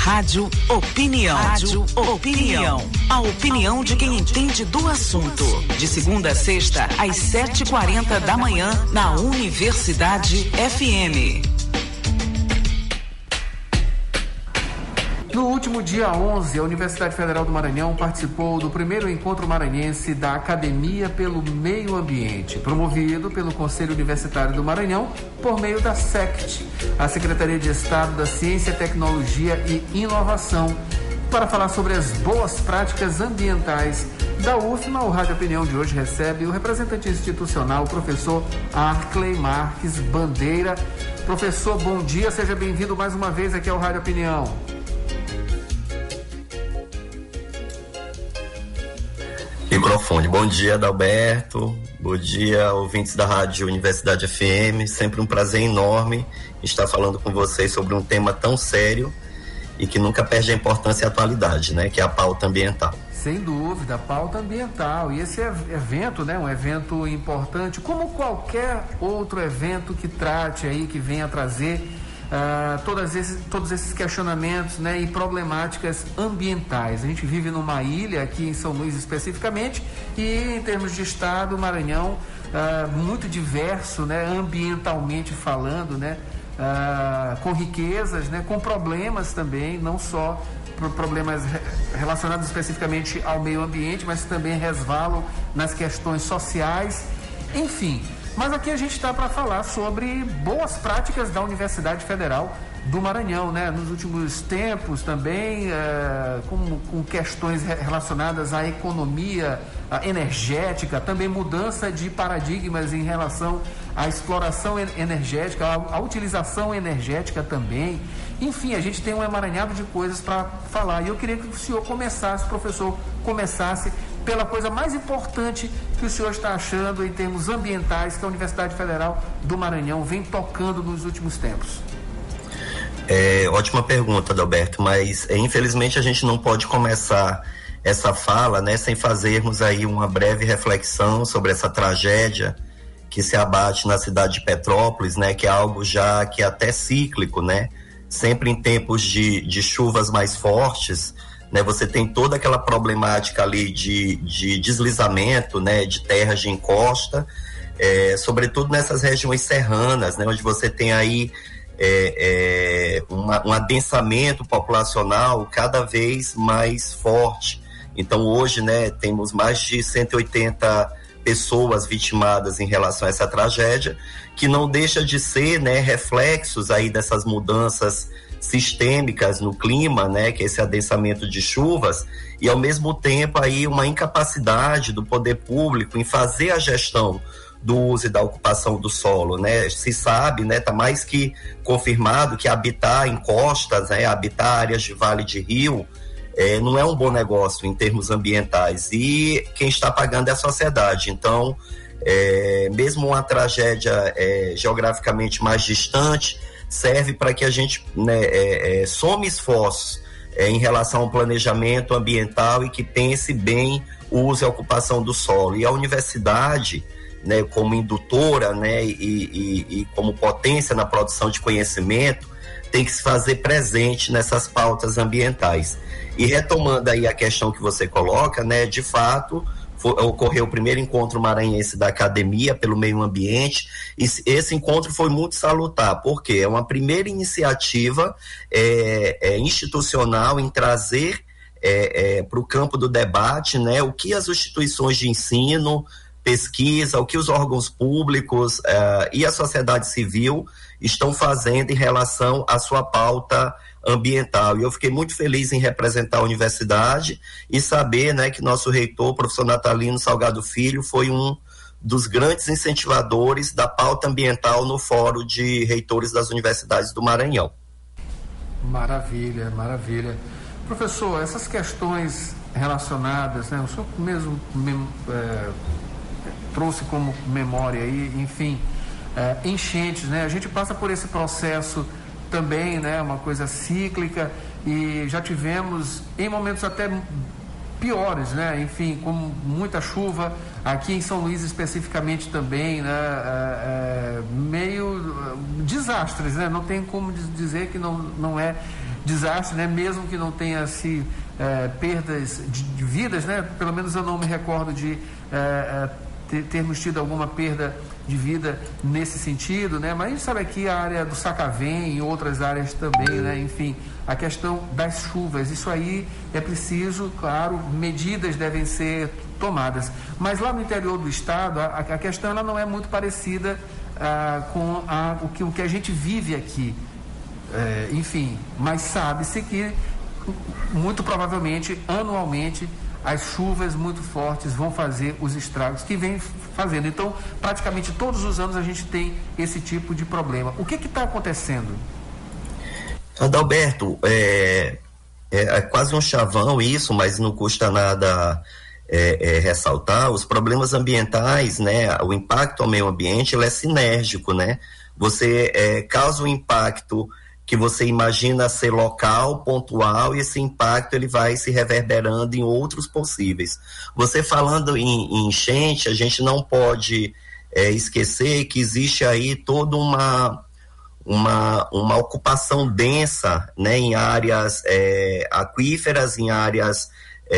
Rádio Opinião. Rádio Opinião. A opinião de quem entende do assunto. De segunda a sexta, às 7h40 da manhã, na Universidade FM. No último dia 11, a Universidade Federal do Maranhão participou do primeiro encontro maranhense da Academia pelo Meio Ambiente, promovido pelo Conselho Universitário do Maranhão por meio da SECT, a Secretaria de Estado da Ciência, Tecnologia e Inovação. Para falar sobre as boas práticas ambientais da UFMA, o Rádio Opinião de hoje recebe o representante institucional, o professor Arkley Marques Bandeira. Professor, bom dia, seja bem-vindo mais uma vez aqui ao Rádio Opinião. Microfone. Bom dia, Adalberto. Bom dia, ouvintes da Rádio Universidade FM. Sempre um prazer enorme estar falando com vocês sobre um tema tão sério e que nunca perde a importância e a atualidade, né? Que é a pauta ambiental. Sem dúvida, a pauta ambiental. E esse evento, né? Um evento importante, como qualquer outro evento que trate aí, que venha trazer todos esses questionamentos, né, e problemáticas ambientais. A gente vive numa ilha aqui em São Luís especificamente e em termos de estado, Maranhão, muito diverso, né, ambientalmente falando, né, com riquezas, né, com problemas também, não só problemas relacionados especificamente ao meio ambiente, mas também resvalam nas questões sociais, enfim. Mas aqui a gente está para falar sobre boas práticas da Universidade Federal do Maranhão, né? Nos últimos tempos também, com questões relacionadas à economia energética, também mudança de paradigmas em relação à exploração energética, à utilização energética também. Enfim, a gente tem um emaranhado de coisas para falar. E eu queria que o senhor começasse, professor, pela coisa mais importante que o senhor está achando em termos ambientais que a Universidade Federal do Maranhão vem tocando nos últimos tempos. Ótima pergunta, Adalberto, mas infelizmente a gente não pode começar essa fala, né, sem fazermos aí uma breve reflexão sobre essa tragédia que se abate na cidade de Petrópolis, né, que é algo já que é até cíclico, né, sempre em tempos de chuvas mais fortes, né, você tem toda aquela problemática ali de deslizamento, né, de terras de encosta, sobretudo nessas regiões serranas, né, onde você tem aí um adensamento populacional cada vez mais forte. Então hoje, né, temos mais de 180 pessoas vitimadas em relação a essa tragédia, que não deixa de ser, né, reflexos aí dessas mudanças sistêmicas no clima, né, que é esse adensamento de chuvas, e ao mesmo tempo aí uma incapacidade do poder público em fazer a gestão do uso e da ocupação do solo, né? Se sabe, né, tá mais que confirmado que habitar em costas, né, habitar áreas de vale de rio, não é um bom negócio em termos ambientais, e quem está pagando é a sociedade. Então, mesmo uma tragédia geograficamente mais distante, serve para que a gente, né, some esforços em relação ao planejamento ambiental e que pense bem o uso e a ocupação do solo. E a universidade, né, como indutora, né, e como potência na produção de conhecimento, tem que se fazer presente nessas pautas ambientais. E retomando aí a questão que você coloca, né, de fato, ocorreu o primeiro encontro maranhense da Academia pelo Meio Ambiente, e esse encontro foi muito salutar, porque é uma primeira iniciativa institucional em trazer para o campo do debate, né, o que as instituições de ensino, pesquisa, o que os órgãos públicos e a sociedade civil estão fazendo em relação à sua pauta ambiental. E eu fiquei muito feliz em representar a universidade e saber, né, que nosso reitor, o professor Natalino Salgado Filho, foi um dos grandes incentivadores da pauta ambiental no Fórum de Reitores das Universidades do Maranhão. Maravilha, maravilha. Professor, essas questões relacionadas, né, o senhor mesmo trouxe como memória aí, enfim, enchentes, né? A gente passa por esse processo também, né? Uma coisa cíclica, e já tivemos em momentos até piores, né? Enfim, com muita chuva, aqui em São Luís especificamente também, né? Meio desastres, né? Não tem como dizer que não é desastre, né? Mesmo que não tenha perdas de vidas, né? Pelo menos eu não me recordo de termos tido alguma perda de vida nesse sentido, né? Mas a gente sabe aqui a área do Sacavém e outras áreas também, né? Enfim, a questão das chuvas, isso aí é preciso, claro, medidas devem ser tomadas. Mas lá no interior do estado, a questão ela não é muito parecida com o que a gente vive aqui. Enfim, mas sabe-se que muito provavelmente, anualmente, as chuvas muito fortes vão fazer os estragos que vem fazendo. Então, praticamente todos os anos a gente tem esse tipo de problema. O que está acontecendo? Adalberto, é quase um chavão isso, mas não custa nada ressaltar. Os problemas ambientais, né, o impacto ao meio ambiente, ele é sinérgico, né? Você causa um impacto que você imagina ser local, pontual, e esse impacto ele vai se reverberando em outros possíveis. Você falando em enchente, a gente não pode esquecer que existe aí toda uma ocupação densa, né, em áreas aquíferas, em áreas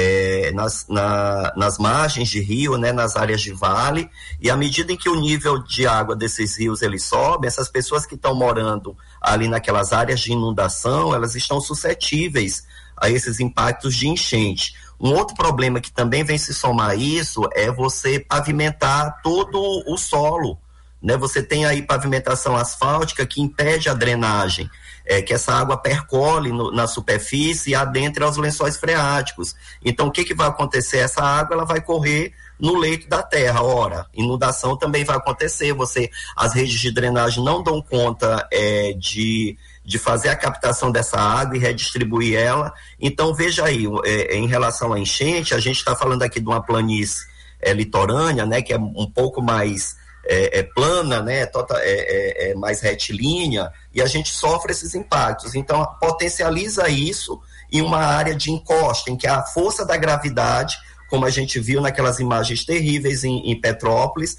nas margens de rio, né, nas áreas de vale, e à medida em que o nível de água desses rios ele sobe, essas pessoas que estão morando ali naquelas áreas de inundação, elas estão suscetíveis a esses impactos de enchente. Um outro problema que também vem se somar a isso é você pavimentar todo o solo, né? Você tem aí pavimentação asfáltica que impede a drenagem, que essa água percole na superfície e adentre aos lençóis freáticos. Então, o que vai acontecer? Essa água ela vai correr no leito da terra. Ora, inundação também vai acontecer. As redes de drenagem não dão conta de fazer a captação dessa água e redistribuir ela. Então, veja aí, em relação à enchente, a gente está falando aqui de uma planície litorânea, né, que é um pouco mais plana, né, mais retilínea, e a gente sofre esses impactos. Então, potencializa isso em uma área de encosta, em que a força da gravidade, como a gente viu naquelas imagens terríveis em Petrópolis,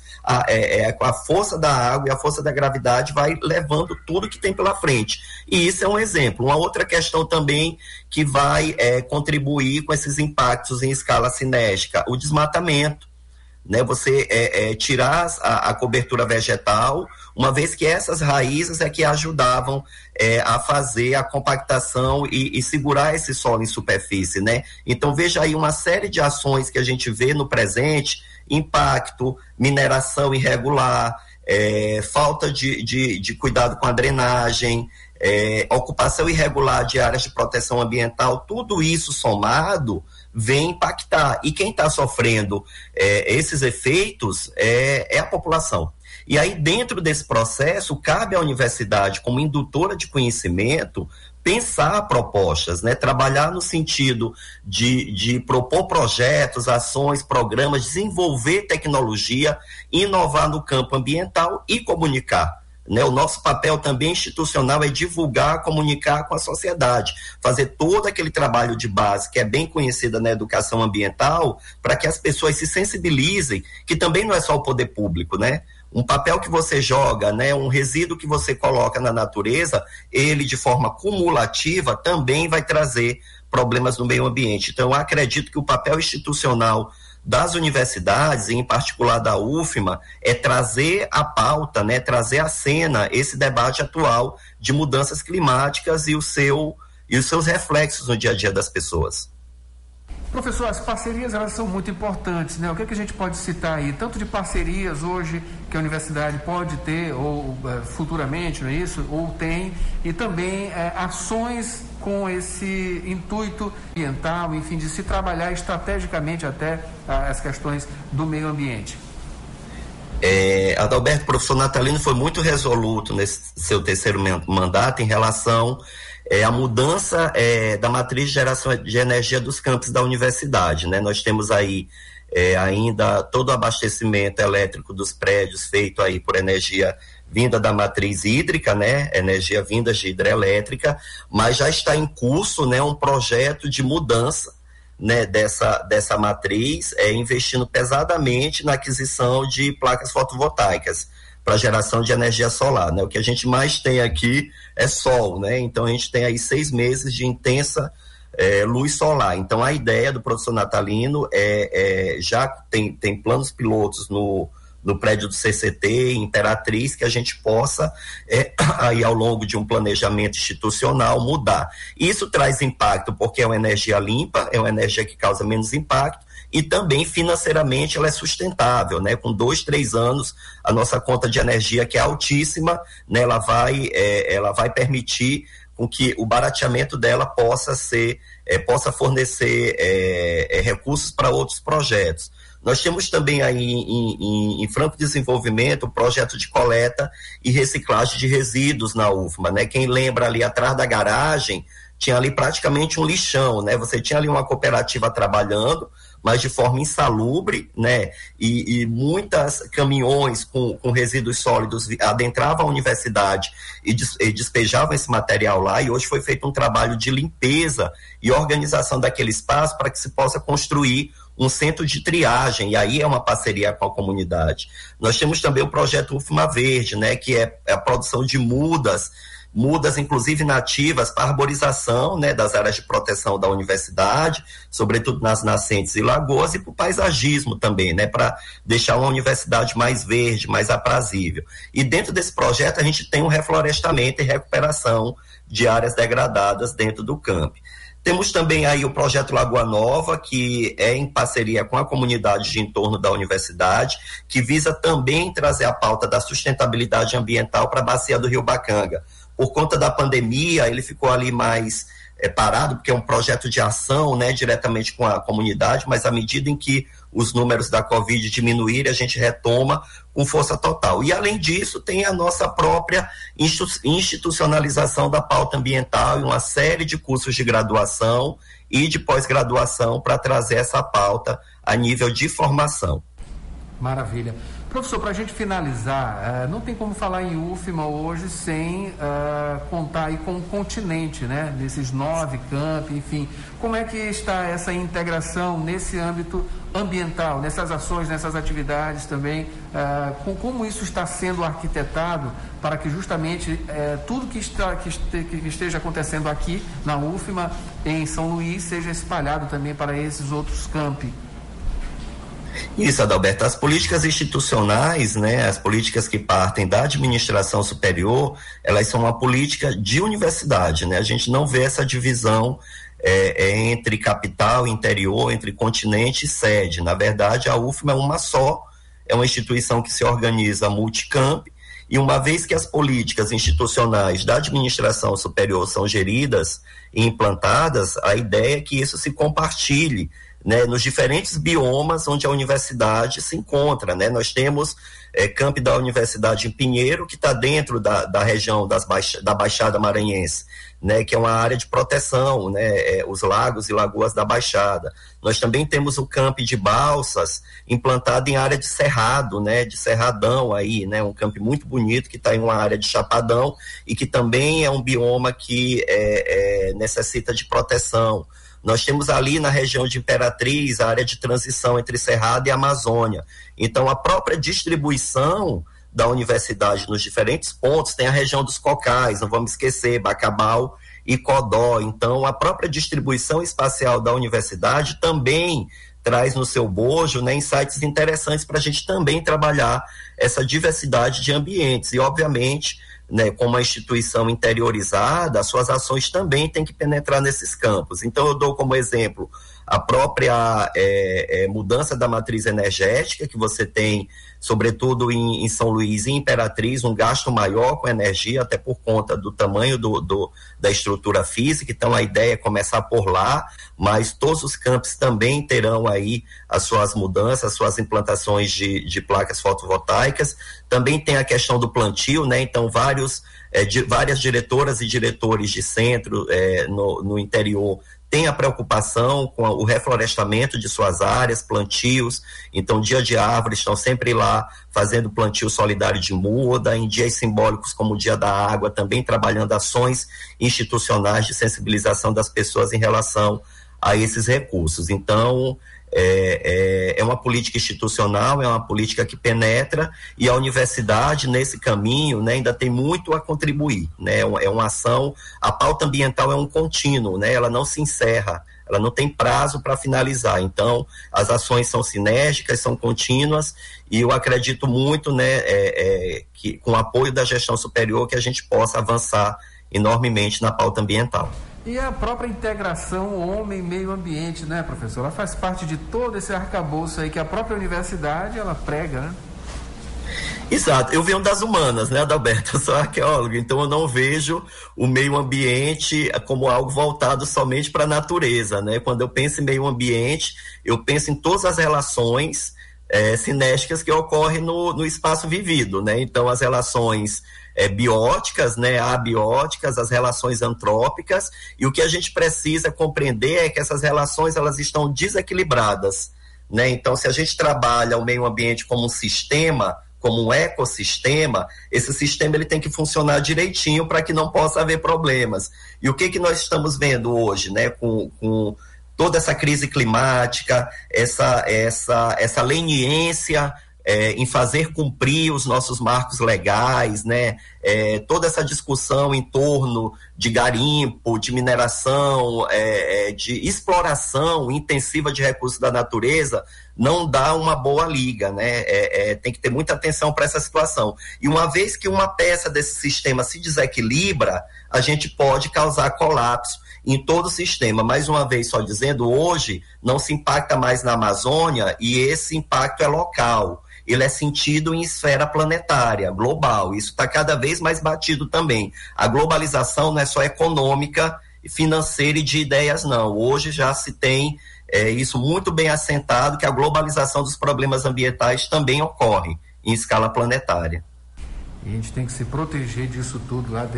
a força da água e a força da gravidade vai levando tudo que tem pela frente. E isso é um exemplo. Uma outra questão também que vai contribuir com esses impactos em escala cinética, o desmatamento. Né, você tirar a cobertura vegetal, uma vez que essas raízes que ajudavam a fazer a compactação e segurar esse solo em superfície, né? Então veja aí uma série de ações que a gente vê no presente: impacto, mineração irregular, falta de cuidado com a drenagem, ocupação irregular de áreas de proteção ambiental, tudo isso somado vem impactar. E quem está sofrendo esses efeitos é a população. E aí, dentro desse processo, cabe à universidade, como indutora de conhecimento, pensar propostas, né? Trabalhar no sentido de propor projetos, ações, programas, desenvolver tecnologia, inovar no campo ambiental e comunicar. Né, o nosso papel também institucional é divulgar, comunicar com a sociedade, fazer todo aquele trabalho de base que é bem conhecida na educação ambiental, para que as pessoas se sensibilizem, que também não é só o poder público, né? Um papel que você joga, né, um resíduo que você coloca na natureza, ele de forma cumulativa também vai trazer problemas no meio ambiente. Então eu acredito que o papel institucional das universidades, em particular da UFMA, é trazer a pauta, né, trazer à cena esse debate atual de mudanças climáticas e os seus reflexos no dia a dia das pessoas. Professor, as parcerias elas são muito importantes, né? O que a gente pode citar aí, tanto de parcerias hoje que a universidade pode ter ou futuramente, não é isso? Ou tem, e também ações com esse intuito ambiental, enfim, de se trabalhar estrategicamente até as questões do meio ambiente. Adalberto, o professor Natalino foi muito resoluto nesse seu terceiro mandato em relação à mudança da matriz de geração de energia dos campos da universidade, né? Nós temos aí ainda todo o abastecimento elétrico dos prédios feito aí por energia vinda da matriz hídrica, né? Energia vinda de hidrelétrica, mas já está em curso, né, um projeto de mudança, né, dessa matriz, investindo pesadamente na aquisição de placas fotovoltaicas. para geração de energia solar, né? O que a gente mais tem aqui é sol, né? Então a gente tem aí 6 meses de intensa luz solar. Então a ideia do professor Natalino já tem planos pilotos no prédio do CCT, Imperatriz, que a gente possa, aí ao longo de um planejamento institucional, mudar. Isso traz impacto porque é uma energia limpa, é uma energia que causa menos impacto, e também financeiramente ela é sustentável, né? Com 2, 3 anos, a nossa conta de energia, que é altíssima, né? Ela vai permitir com que o barateamento dela possa fornecer recursos para outros projetos. Nós temos também aí em franco desenvolvimento o projeto de coleta e reciclagem de resíduos na UFMA, né? Quem lembra ali atrás da garagem, tinha ali praticamente um lixão, né? Você tinha ali uma cooperativa trabalhando, mas de forma insalubre, né? E muitas caminhões com resíduos sólidos adentravam a universidade e despejavam esse material lá, e hoje foi feito um trabalho de limpeza e organização daquele espaço para que se possa construir um centro de triagem, e aí é uma parceria com a comunidade. Nós temos também o projeto UFMA Verde, né? Que é a produção de mudas inclusive nativas, para arborização, né, das áreas de proteção da universidade, sobretudo nas nascentes e lagoas, e para o paisagismo também, né, para deixar uma universidade mais verde, mais aprazível. E dentro desse projeto a gente tem um reflorestamento e recuperação de áreas degradadas dentro do campo. Temos também aí o projeto Lagoa Nova, que é em parceria com a comunidade de entorno da universidade, que visa também trazer a pauta da sustentabilidade ambiental para a bacia do Rio Bacanga. Por conta da pandemia, ele ficou ali mais parado, porque é um projeto de ação, né, diretamente com a comunidade, mas à medida em que os números da Covid diminuírem, a gente retoma com força total. E, além disso, tem a nossa própria institucionalização da pauta ambiental e uma série de cursos de graduação e de pós-graduação para trazer essa pauta a nível de formação. Maravilha. Professor, para a gente finalizar, não tem como falar em UFMA hoje sem contar aí com o continente, né? Desses 9 campi, enfim. Como é que está essa integração nesse âmbito ambiental, nessas ações, nessas atividades também? Como isso está sendo arquitetado para que justamente tudo que esteja acontecendo aqui na UFMA, em São Luís, seja espalhado também para esses outros campi? Isso, Adalberto, as políticas institucionais, né, as políticas que partem da administração superior, elas são uma política de universidade, né? A gente não vê essa divisão entre capital, interior, entre continente e sede. Na verdade, a UFMA é uma só, é uma instituição que se organiza multicamp, e uma vez que as políticas institucionais da administração superior são geridas e implantadas, a ideia é que isso se compartilhe, né, nos diferentes biomas onde a universidade se encontra, né? Nós temos campi da Universidade em Pinheiro, que está dentro da região da Baixada Maranhense, né, que é uma área de proteção, né, os lagos e lagoas da Baixada. Nós também temos o campi de Balsas, implantado em área de cerrado, né, de cerradão aí, né, um campi muito bonito que está em uma área de chapadão e que também é um bioma que necessita de proteção. Nós temos ali na região de Imperatriz a área de transição entre Cerrado e Amazônia. Então, a própria distribuição da universidade nos diferentes pontos tem a região dos cocais, não vamos esquecer, Bacabal e Codó. Então, a própria distribuição espacial da universidade também traz no seu bojo, né, insights interessantes para a gente também trabalhar essa diversidade de ambientes. E, obviamente, né, como uma instituição interiorizada, as suas ações também têm que penetrar nesses campos. Então, eu dou como exemplo a própria mudança da matriz energética, que você tem, sobretudo em São Luís e Imperatriz, um gasto maior com energia, até por conta do tamanho da estrutura física. Então, a ideia é começar por lá, mas todos os campos também terão aí as suas mudanças, as suas implantações de placas fotovoltaicas. Também tem a questão do plantio, né? Então, várias diretoras e diretores de centro no interior têm a preocupação com o reflorestamento de suas áreas, plantios. Então, dia de árvores, estão sempre lá fazendo plantio solidário de muda, em dias simbólicos como o Dia da Água, também trabalhando ações institucionais de sensibilização das pessoas em relação a esses recursos. Então, é uma política institucional, é uma política que penetra, e a universidade, nesse caminho, né, ainda tem muito a contribuir, né? É uma ação, a pauta ambiental é um contínuo, né? Ela não se encerra, ela não tem prazo para finalizar. Então, as ações são sinérgicas, são contínuas, e eu acredito muito, né, que com o apoio da gestão superior, que a gente possa avançar enormemente na pauta ambiental. E a própria integração homem-meio ambiente, né, professor? Ela faz parte de todo esse arcabouço aí que a própria universidade, ela prega, né? Exato, eu venho das humanas, né, Adalberto? Eu sou arqueólogo, então eu não vejo o meio ambiente como algo voltado somente para a natureza, né? Quando eu penso em meio ambiente, eu penso em todas as relações sinérgicas que ocorrem no espaço vivido, né? Então, as relações bióticas, né, abióticas, as relações antrópicas, e o que a gente precisa compreender é que essas relações, elas estão desequilibradas, né? Então, se a gente trabalha o meio ambiente como um sistema, como um ecossistema, esse sistema ele tem que funcionar direitinho para que não possa haver problemas. E o que nós estamos vendo hoje, né, com toda essa crise climática, essa leniência em fazer cumprir os nossos marcos legais, né? Toda essa discussão em torno de garimpo, de mineração, de exploração intensiva de recursos da natureza, não dá uma boa liga, né? Tem que ter muita atenção para essa situação. E uma vez que uma peça desse sistema se desequilibra, a gente pode causar colapso em todo o sistema. Mais uma vez, só dizendo, hoje não se impacta mais na Amazônia, e esse impacto é local. Ele é sentido em esfera planetária, global. Isso está cada vez mais batido também. A globalização não é só econômica, financeira e de ideias, não. Hoje já se tem isso muito bem assentado, que a globalização dos problemas ambientais também ocorre em escala planetária. E a gente tem que se proteger disso tudo, lá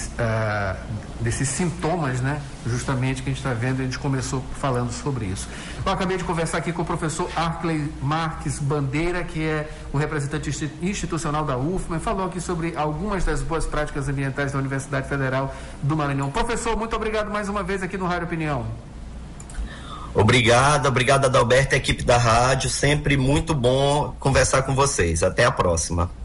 desses sintomas, né? Justamente que a gente está vendo, a gente começou falando sobre isso. Eu acabei de conversar aqui com o professor Arkley Marques Bandeira, que é o representante institucional da UFMA, falou aqui sobre algumas das boas práticas ambientais da Universidade Federal do Maranhão. Professor, muito obrigado mais uma vez aqui no Rádio Opinião. Obrigado Adalberto e a equipe da rádio, sempre muito bom conversar com vocês. Até a próxima.